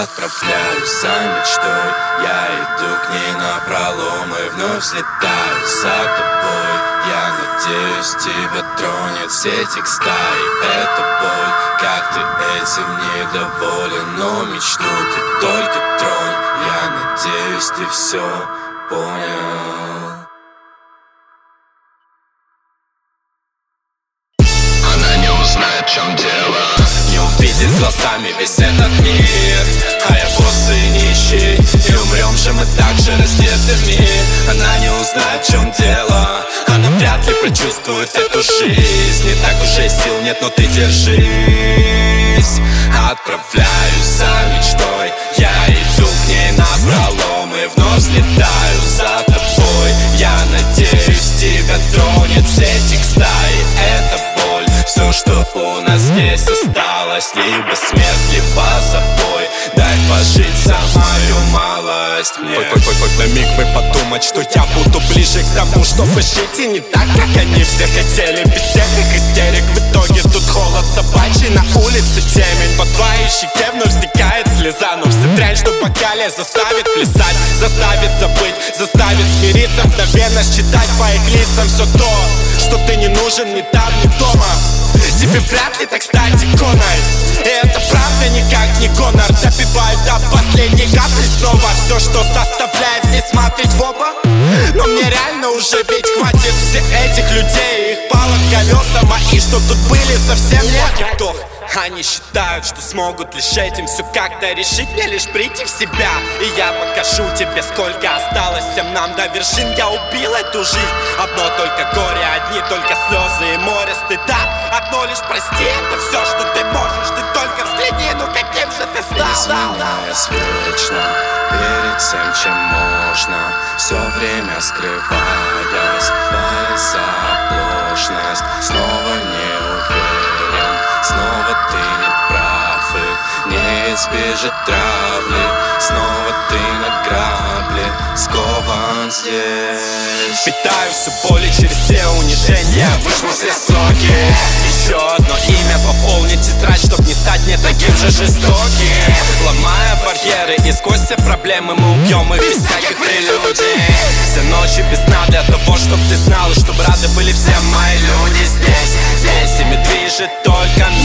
Отправляюсь за мечтой, я иду к ней напролом и вновь взлетаю за тобой. Я надеюсь, тебя тронет сетик стаи. Это боль, как ты этим недоволен, но мечту ты только тронь. Я надеюсь, ты все понял. Она не узнает, в чем дело, не увидит глазами весь этот мир. А я босс и нищий, и умрем же мы так же раздетыми. Она не узнает, в чем дело, она вряд ли прочувствует эту жизнь. Не так уже сил нет, но ты держись. Отправляюсь за мечтой, я иду к ней напролом и вновь взлетаю за тобой. Я надеюсь, тебя тронет сетик стаи. Это боль, все, что у нас здесь осталось. Либо смерть, либо забой. Дай пожить за мою малость мне. Хоть на миг бы подумать, что я буду ближе к тому, чтобы жить и не так, как они все хотели. Без всех их истерик, в итоге тут холод собачий, на улице темень. По твоей щеке вновь стекает слеза, но вся дрянь, что в бокале заставит плясать, заставит забыть, заставит смириться, мгновенно считать по их лицам все то, что ты не нужен ни там, ни дома. Тебе вряд ли так стать иконой, и это правда никак не гонор. Допиваю до последней капли снова все, что заставляет здесь смотреть в оба. Но мне реально уже ведь хватит всех этих людей, их палок, колеса мои, что тут были, совсем нет. Они считают, что смогут лишь этим все как-то решить. Мне лишь прийти в себя, и я покажу тебе, сколько осталось всем нам до вершин. Я убил эту жизнь, одно только горе, одни только слезы и море стыда. Одно лишь прости, это все, что ты можешь. Ты только взгляни, ну каким же ты стал. Изменяясь вечно перед тем, чем можно, все время скрываясь, боясь за оплошность. Снова не уверен, снова ты не прав, и не избежит травли. Снова ты на грабли, скован здесь. Питаю все боли через все унижения, вышло все соки. Еще одно имя пополнить тетрадь, чтоб не стать не таким же жестоким. Ломая барьеры и сквозь все проблемы мы убьем их без всяких прелюдий. Все ночи без сна для того, чтоб ты знал, и чтоб рады были все мои люди здесь. Здесь ими движет только